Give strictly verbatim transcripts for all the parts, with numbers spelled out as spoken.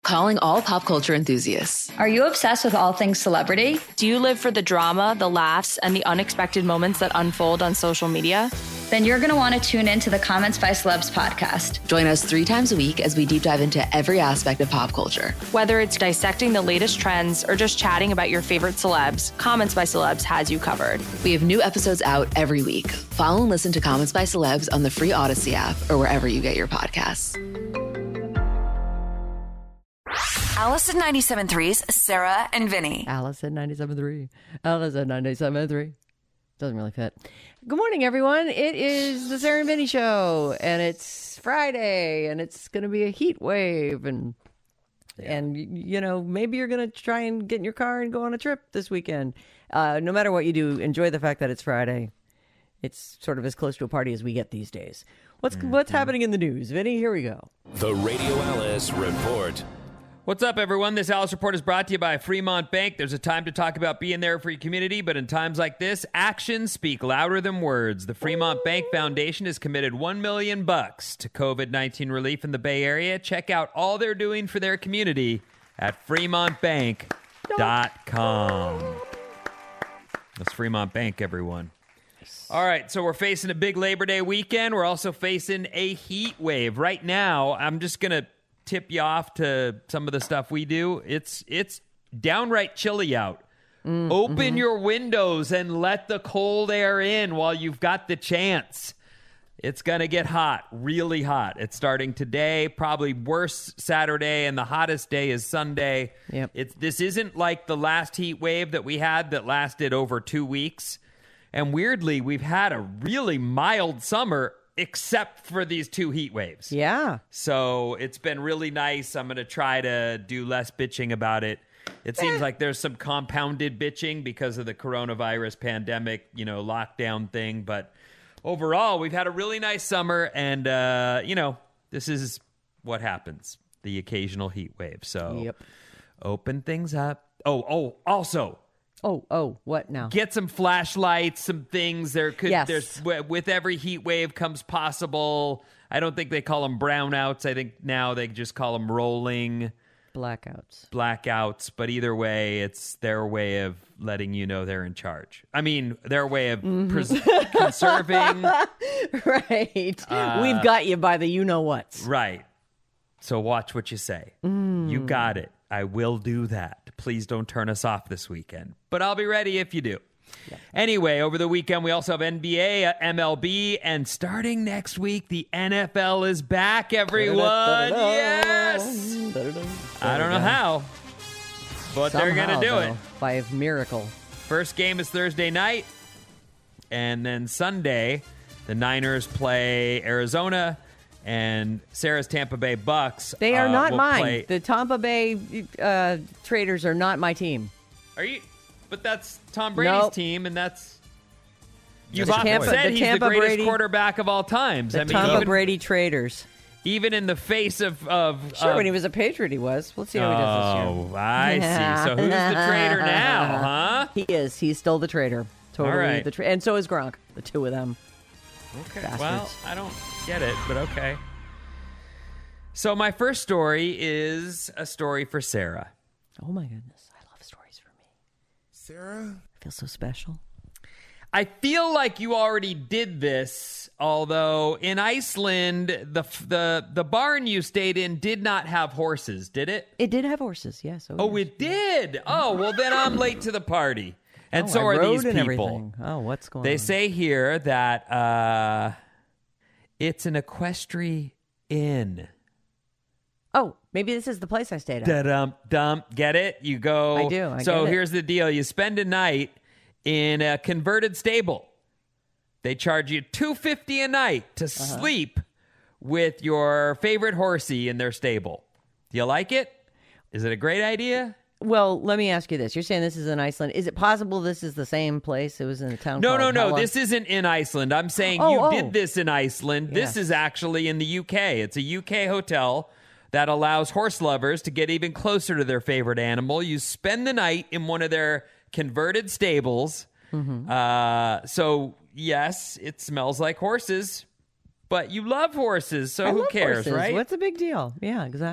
Calling all pop culture enthusiasts. Are you obsessed with all things celebrity? Do you live for the drama, the laughs, and the unexpected moments that unfold on social media? Then you're going to want to tune in to the Comments by Celebs podcast. Join us three times a week as we deep dive into every aspect of pop culture. Whether it's dissecting the latest trends or just chatting about your favorite celebs, Comments by Celebs has you covered. We have new episodes out every week. Follow and listen to Comments by Celebs on the free Odyssey app or wherever you get your podcasts. Allison ninety-seven point three's Sarah and Vinny. Allison ninety-seven point three. Allison ninety-seven point three. Doesn't really fit. Good morning, everyone. It is the Sarah and Vinny Show, and it's Friday, and it's going to be a heat wave, and yeah. and you know maybe you're going to try and get in your car and go on a trip this weekend. Uh, no matter what you do, enjoy the fact that it's Friday. It's sort of as close to a party as we get these days. What's mm-hmm. what's happening in the news, Vinny? Here we go. The Radio Alice Report. What's up, everyone? This Alice Report is brought to you by Fremont Bank. There's a time to talk about being there for your community, but in times like this, actions speak louder than words. The Fremont Bank Foundation has committed one million bucks to COVID nineteen relief in the Bay Area. Check out all they're doing for their community at fremont bank dot com. That's Fremont Bank, everyone. All right, so we're facing a big Labor Day weekend. We're also facing a heat wave. Right now, I'm just going to tip you off to some of the stuff we do. It's it's downright chilly out. Mm, Open mm-hmm. your windows and let the cold air in while you've got the chance. It's going to get hot, really hot. It's starting today, probably worse Saturday, and the hottest day is Sunday. Yep. It's this isn't like the last heat wave that we had that lasted over two weeks. And weirdly, we've had a really mild summer except for these two heat waves. Yeah. So it's been really nice. I'm going to try to do less bitching about it. It seems like there's some compounded bitching because of the coronavirus pandemic, you know, lockdown thing. But overall, we've had a really nice summer. And, uh, you know, this is what happens, the occasional heat wave. So yep. Open things up. Oh, oh, also. Oh, oh, what now? Get some flashlights, some things. There could, yes. there's with every heat wave comes possible. I don't think they call them brownouts. I think now they just call them rolling blackouts. Blackouts, but either way, it's their way of letting you know they're in charge. I mean, their way of mm-hmm. pres- conserving. Right. Uh, We've got you by the you-know-whats. Right. So watch what you say. Mm. You got it. I will do that. Please don't turn us off this weekend. But I'll be ready if you do. Yeah. Anyway, over the weekend, we also have N B A, uh, M L B, and starting next week, the N F L is back, everyone. Yes! I don't know how, but Somehow, they're going to do though, it. By a miracle. First game is Thursday night, and then Sunday, the Niners play Arizona. And Sarah's Tampa Bay Bucks. They are uh, not mine. Play... The Tampa Bay uh, Traders are not my team. Are you? But that's Tom Brady's nope. team, and that's you've the often Tampa, said the he's Tampa the greatest Brady, quarterback of all times. The I mean, Tampa even, Brady Traders. Even in the face of, of sure, of, when he was a Patriot, he was. Let's see how he does this year. Oh, I see. So who's the traitor now, huh? He is. He's still the traitor. Totally all right. the tra- and so is Gronk. The two of them. Okay. Bastards. Well, I don't get it, but okay. So my first story is a story for Sarah. Oh, my goodness. I love stories for me. Sarah? I feel so special. I feel like you already did this, although in Iceland, the the the barn you stayed in did not have horses, did it? It did have horses, yes. Oh, oh yes. It did? Oh, well, then I'm late to the party. And oh, so I are these and people. Everything. Oh, what's going they on? They say here that uh, it's an equestrian inn. Oh, maybe this is the place I stayed at. Da-dum, dum. Get it? You go. I do. I so get it. Here's the deal. You spend a night in a converted stable. They charge you two hundred fifty dollars a night to uh-huh. sleep with your favorite horsey in their stable. Do you like it? Is it a great idea? Well, let me ask you this. You're saying this is in Iceland. Is it possible this is the same place? It was in a town no, called No, no, no. Hella? This isn't in Iceland. I'm saying oh, you oh. did this in Iceland. Yes. This is actually in the U K. It's a U K hotel that allows horse lovers to get even closer to their favorite animal. You spend the night in one of their converted stables. Mm-hmm. Uh, so, yes, it smells like horses, but you love horses, so I who love cares, horses. right? What's the big deal? Yeah, exactly.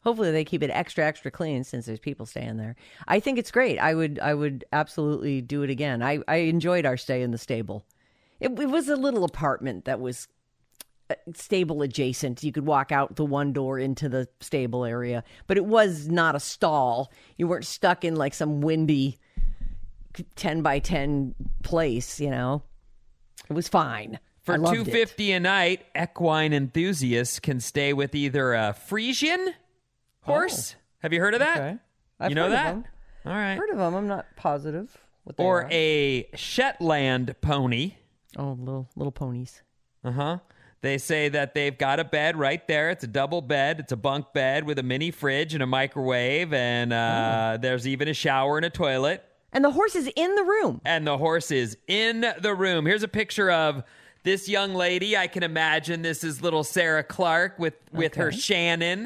Hopefully they keep it extra, extra clean since there's people staying there. I think it's great. I would I would absolutely do it again. I, I enjoyed our stay in the stable. It, it was a little apartment that was stable adjacent. You could walk out the one door into the stable area, but it was not a stall. You weren't stuck in like some windy ten by ten place, you know. It was fine. For two hundred fifty dollars a night, equine enthusiasts can stay with either a Frisian horse. Oh. Have you heard of that? Okay. I've you know heard that? Of them. All right. Heard of them. I'm not positive what they or are. a Shetland pony. Oh, little little ponies. Uh-huh. They say that they've got a bed right there. It's a double bed. It's a bunk bed with a mini fridge and a microwave, and uh, oh. there's even a shower and a toilet. And the horse is in the room. And the horse is in the room. Here's a picture of this young lady. I can imagine this is little Sarah Clark with, with okay. her Shannon.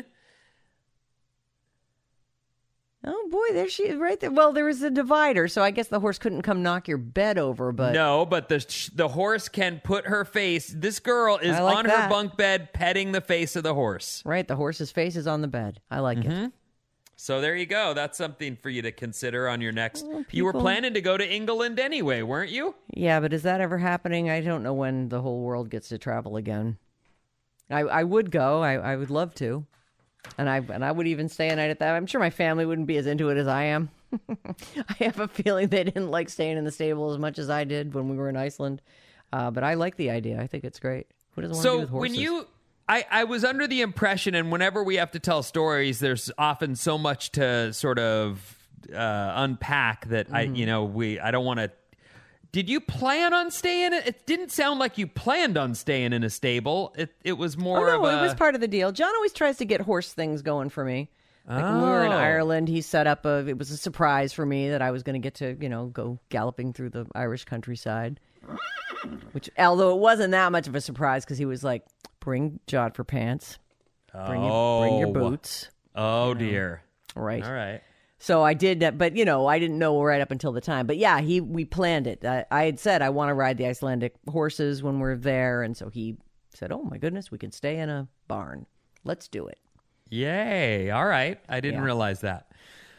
Oh, boy, there she is right there. Well, there was a divider, so I guess the horse couldn't come knock your bed over, but... No, but the the horse can put her face... This girl is like on that. her bunk bed petting the face of the horse. Right, the horse's face is on the bed. I like mm-hmm. it. So there you go. That's something for you to consider on your next... Oh, you were planning to go to England anyway, weren't you? Yeah, but is that ever happening? I don't know when the whole world gets to travel again. I, I would go. I, I would love to. And I and I would even stay a night at that. I'm sure my family wouldn't be as into it as I am. I have a feeling they didn't like staying in the stable as much as I did when we were in Iceland. Uh, but I like the idea. I think it's great. Who doesn't want so to be with horses? when you... I, I was under the impression, and whenever we have to tell stories, there's often so much to sort of uh, unpack that mm-hmm. I, you know, we. I don't want to. Did you plan on staying? It didn't sound like you planned on staying in a stable. It it was more. Oh, no, of a... it was part of the deal. John always tries to get horse things going for me. Like oh. when we were in Ireland, he set up a. It was a surprise for me that I was going to get to, you know, go galloping through the Irish countryside. Which, although it wasn't that much of a surprise, because he was like, "Bring Jodhpur pants, bring oh. your, bring your boots." Oh you know. dear! Right. All right. So I did that, but you know, I didn't know right up until the time. But yeah, he we planned it. I, I had said I want to ride the Icelandic horses when we're there, and so he said, "Oh my goodness, we can stay in a barn. Let's do it." Yay! All right, I didn't yeah. realize that.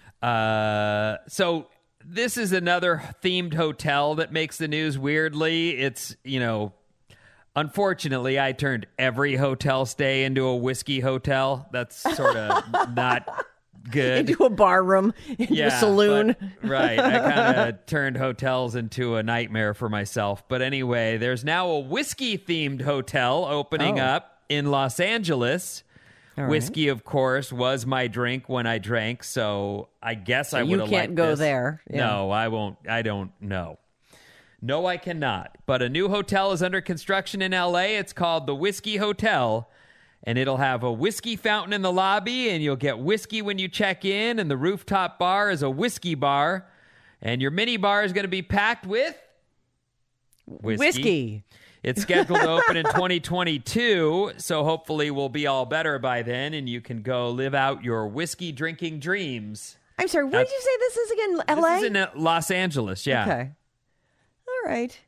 Uh, so. This is another themed hotel that makes the news weirdly. It's, you know, unfortunately, I turned every hotel stay into a whiskey hotel. That's sort of not good. Into a bar room, into yeah, a saloon. But, right. I kind of turned hotels into a nightmare for myself. But anyway, there's now a whiskey-themed hotel opening oh. up in Los Angeles. All Whiskey, right. of course, was my drink when I drank, so I guess so I would have liked You can't go this. there. Yeah. No, I won't. I don't know. No, I cannot. But a new hotel is under construction in L A. It's called the Whiskey Hotel, and it'll have a whiskey fountain in the lobby, and you'll get whiskey when you check in, and the rooftop bar is a whiskey bar, and your mini bar is going to be packed with whiskey. Whiskey. It's scheduled to open in twenty twenty-two, so hopefully we'll be all better by then, and you can go live out your whiskey drinking dreams. I'm sorry, what That's, did you say this is again? L A? This is in Los Angeles, yeah. Okay. All right.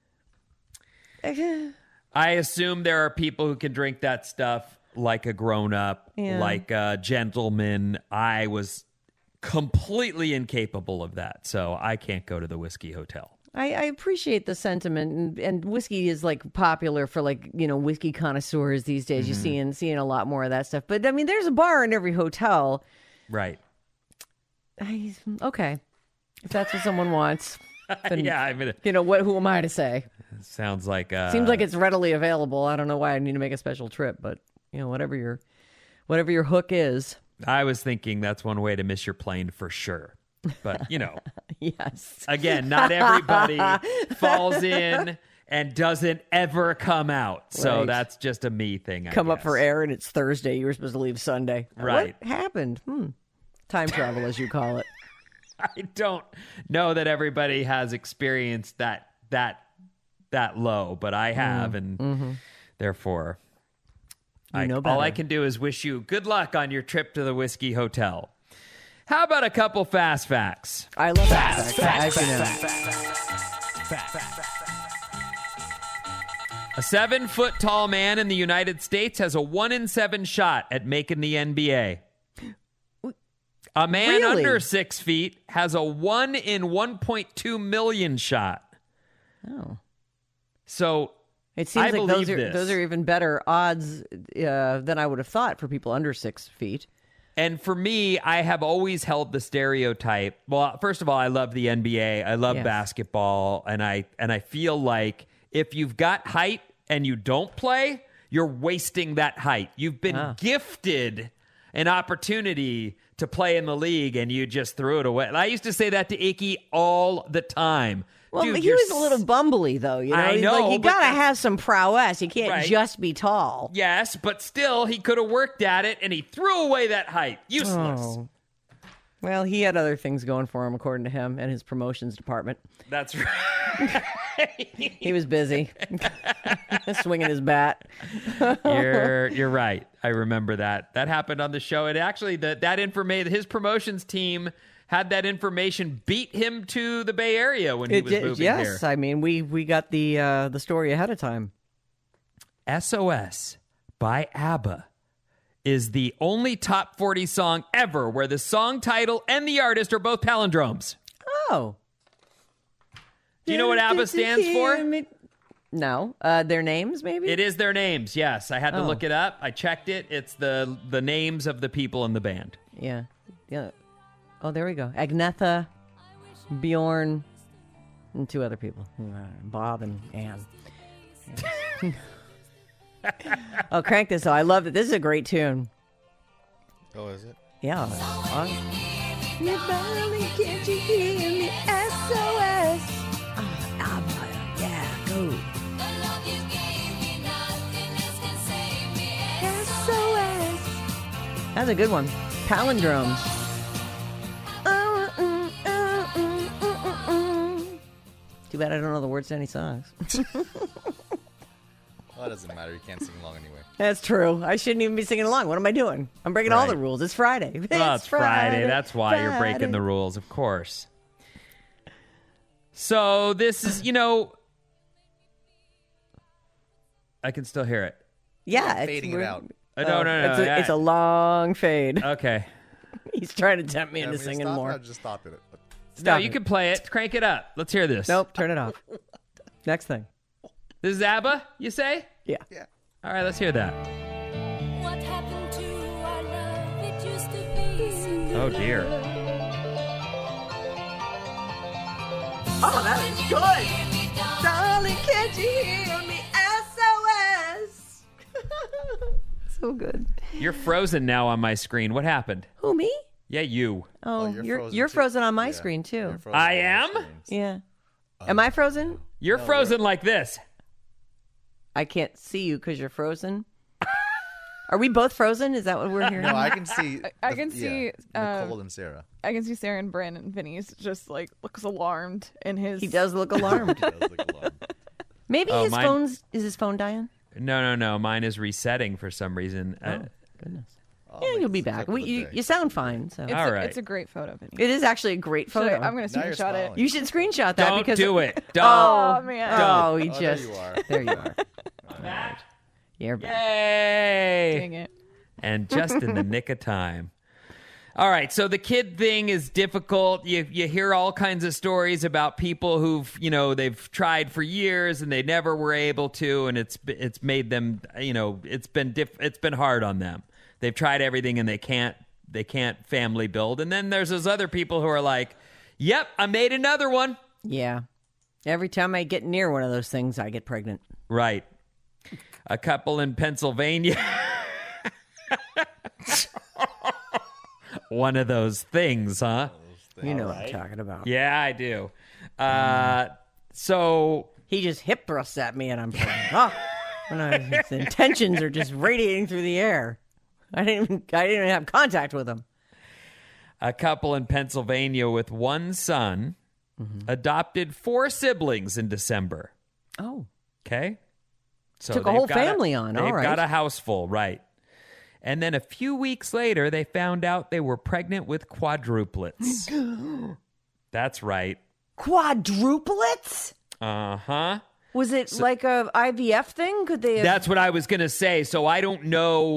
Okay. I assume there are people who can drink that stuff like a grown-up, yeah. like a gentleman. I was completely incapable of that, so I can't go to the Whiskey Hotel. I, I appreciate the sentiment, and, and whiskey is like popular for like, you know, whiskey connoisseurs these days. Mm-hmm. You're seeing seeing a lot more of that stuff. But I mean, there's a bar in every hotel. Right. I, okay. If that's what someone wants. Then, yeah, I mean, you know, what? Who am I to say? Sounds like uh, seems like it's readily available. I don't know why I need to make a special trip, but you know, whatever your whatever your hook is. I was thinking that's one way to miss your plane for sure. But, you know, yes. Again, not everybody falls in and doesn't ever come out. So right. that's just a me thing, I Come guess. up for air and it's Thursday. You were supposed to leave Sunday. Right. What happened? Hmm. Time travel, as you call it. I don't know that everybody has experienced that that that low, but I have, mm. and mm-hmm. therefore, you I, know all I can do is wish you good luck on your trip to the Whiskey Hotel. How about a couple fast facts? I love Fast, fast facts, fast, as you know. fast, fast, fast. A seven-foot tall man in the United States has a one in seven shot at making the N B A. A man Really? under six feet has a one in one point two million shot. Oh. So It seems I like believe those are this. those are even better odds uh, than I would have thought for people under six feet. And for me, I have always held the stereotype. Well, first of all, I love the N B A. I love Yes. basketball, and I and I feel like if you've got height and you don't play, you're wasting that height. You've been Ah. gifted an opportunity to play in the league, and you just threw it away. And I used to say that to Icky all the time. Well, Dude, he you're was a s- little bumbly, though. You know, I He's know, like, you but gotta that's- have some prowess. You can't Right. just be tall. Yes, but still, he could have worked at it, and he threw away that height. Useless. Oh. Well, he had other things going for him, according to him, and his promotions department. That's right. He was busy swinging his bat. you're you're right. I remember that. That happened on the show. And actually, that that information, his promotions team had that information beat him to the Bay Area when he It was did, moving yes. here. I mean, we we got the uh, the story ahead of time. S O S by ABBA is the only top forty song ever where the song title and the artist are both palindromes. Oh. Do you know what ABBA stands for? No. Uh, their names, maybe? It is their names, yes. I had to Oh. look it up. I checked it. It's the the names of the people in the band. Yeah. Yeah. Oh, there we go. Agnetha, Bjorn, and two other people. Uh, Bob and Ann. Oh, crank this. Oh, I love it. This is a great tune. Oh, is it? Yeah. Uh, can't you hear me? S O S. Oh, yeah, go. S O S. That's a good one. Palindromes. Too bad I don't know the words to any songs. Well, that doesn't matter. You can't sing along anyway. That's true. I shouldn't even be singing along. What am I doing? I'm breaking all Right. the rules. It's Friday. Well, it's Friday. That's why you're breaking Friday. the rules, of course. So this is, you know, I can still hear it. Yeah. it's- Fading it we're- out. Uh, no, Oh, no, no. It's a, yeah. it's a long fade. Okay. He's trying to tempt me Yeah, into I mean, singing stop more. it, I just stopped it. No, Stop you it. can play it. Crank it up. Let's hear this. Nope, turn it off. Next thing. This is ABBA, you say? Yeah. Yeah. All right, let's hear that. What happened to our love? It used to be so Oh, dear. Oh, that is good. Darling, can't you hear me? S O S. So good. You're frozen now on my screen. What happened? Who, me? Yeah, you. Oh, you're you're frozen you're too. frozen on my Yeah, screen too. you're frozen I on my am? screens. Yeah. Am I frozen? You're frozen like this. I can't see you because you're frozen. Are we both frozen? Is that what we're hearing? No, I can see. I the- can yeah, see, uh, Nicole and Sarah. I can see Sarah and Brandon. Vinny's just like looks alarmed in his. He does look alarmed. That was like alarm. Maybe Oh, his mine- phone's is his phone dying? No, no, no. Mine is resetting for some reason. Uh, Goodness. I'll Yeah, make you'll be this back. clip of We, the you, day. you sound fine. So It's, All a, right. it's a great photo, Vinny. it is actually a great Should photo. I, I'm gonna Now you're screenshot it. smiling. You should screenshot that don't because do it. Don't. Oh man! Oh, he Oh, there just you are. there you are. Right. You're back. Yay! Dang it! And just in the nick of time. All right, so the kid thing is difficult. You you hear all kinds of stories about people who've, you know, they've tried for years and they never were able to, and it's it's made them, you know, it's been diff- it's been hard on them. They've tried everything and they can't they can't family build. And then there's those other people who are like, "Yep, I made another one." Yeah. Every time I get near one of those things, I get pregnant. Right. A couple in Pennsylvania. One of those things, huh? You know what I'm talking about. Yeah, I do. Uh, so He just hip thrusts at me, and I'm like, oh, and I, his intentions are just radiating through the air. I didn't even, I didn't even have contact with him. a couple in Pennsylvania with one son adopted four siblings in December. Oh, Okay. So Took a they've whole got family on. They've All right. got a house full, right. And then a few weeks later, they found out they were pregnant with quadruplets. That's right. quadruplets? Uh-huh. Was it like a I V F thing? Could they have? That's what I was going to say. So I don't know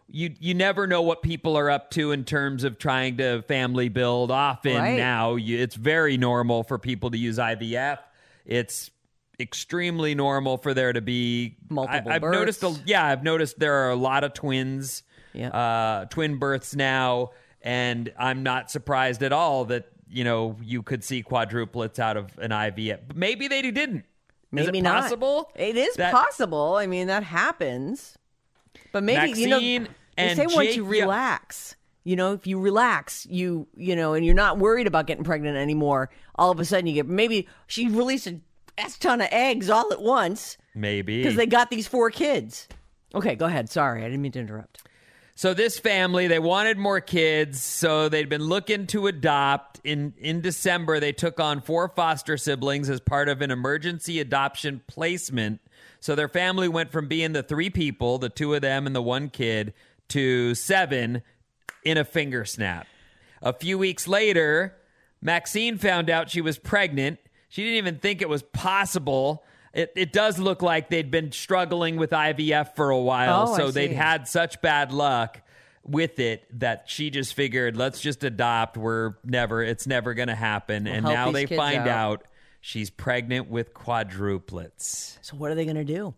you you never know what people are up to in terms of trying to family build. Often Right. now, you, it's very normal for people to use I V F. It's extremely normal for there to be Multiple I, I've births. noticed. A, yeah, I've noticed there are a lot of twins, Yeah. uh, twin births now, and I'm not surprised at all that you know you could see quadruplets out of an I V F. But maybe they didn't. Maybe Is it not. possible? It is that- possible. I mean, that happens. But maybe, you know, Maxine they and say once Jake- you yeah. relax, you know, if you relax, you, you know, and you're not worried about getting pregnant anymore, all of a sudden you get, maybe she released a S ton of eggs all at once Maybe because they got these four kids. Okay, go ahead. Sorry, I didn't mean to interrupt. So this family, they wanted more kids, so they'd been looking to adopt. In in December, they took on four foster siblings as part of an emergency adoption placement. So their family went from being the three people, the two of them and the one kid, to seven in a finger snap. A few weeks later, Maxine found out she was pregnant. She didn't even think it was possible. It, it does look like they'd been struggling with I V F for a while, Oh, I so they'd see. had such bad luck with it that she just figured, let's just adopt. We're never, it's never going to happen. and help now these they kids find out. out she's pregnant with quadruplets. So what are they going to do?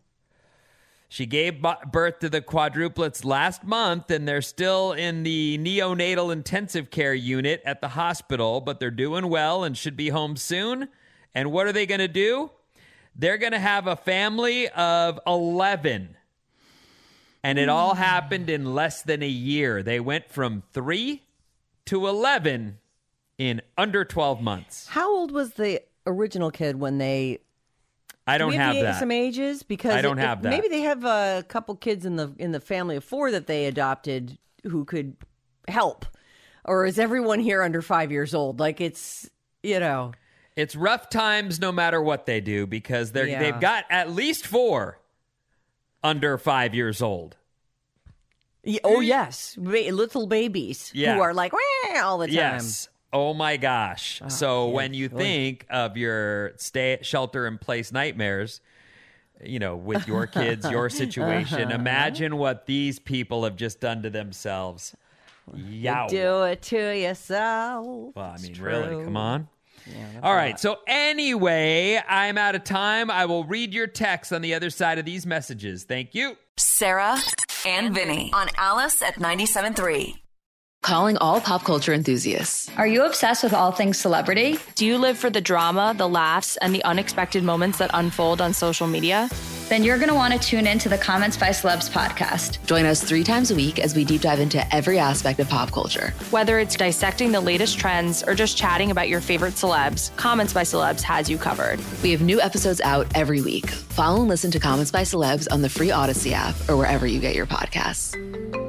She gave bu- birth to the quadruplets last month, and they're still in the neonatal intensive care unit at the hospital, but they're doing well and should be home soon. And what are they going to do? They're going to have a family of eleven. And it all happened in less than a year. They went from three to eleven in under twelve months. How old was the original kid when they... I don't Do we have the- that. some ages because I don't it- have it- that. Maybe they have a couple kids in the in the family of four that they adopted who could help, or is everyone here under five years old? Like it's you know It's rough times no matter what they do because they're Yeah. they've got at least four under five years old. y- oh yes, ba- little babies Yeah. who are like "Wah," all the time. Yes. Oh my gosh. so yeah. when you Oy. think of your stay shelter in place nightmares, you know, with your kids, your situation, Uh-huh. imagine what these people have just done to themselves. Yow. Do it to yourself. Well, I It's mean, really, true. come on. Yeah, that's All a right. lot. So anyway, I'm out of time. I will read your text on the other side of these messages. Thank you. Sarah and Vinny on Alice at ninety-seven point three. Calling all pop culture enthusiasts. Are you obsessed with all things celebrity? Do you live for the drama, the laughs, and the unexpected moments that unfold on social media? Then you're going to want to tune in to the Comments by Celebs podcast. Join us three times a week as we deep dive into every aspect of pop culture. Whether it's dissecting the latest trends or just chatting about your favorite celebs, Comments by Celebs has you covered. We have new episodes out every week. Follow and listen to Comments by Celebs on the free Odyssey app or wherever you get your podcasts.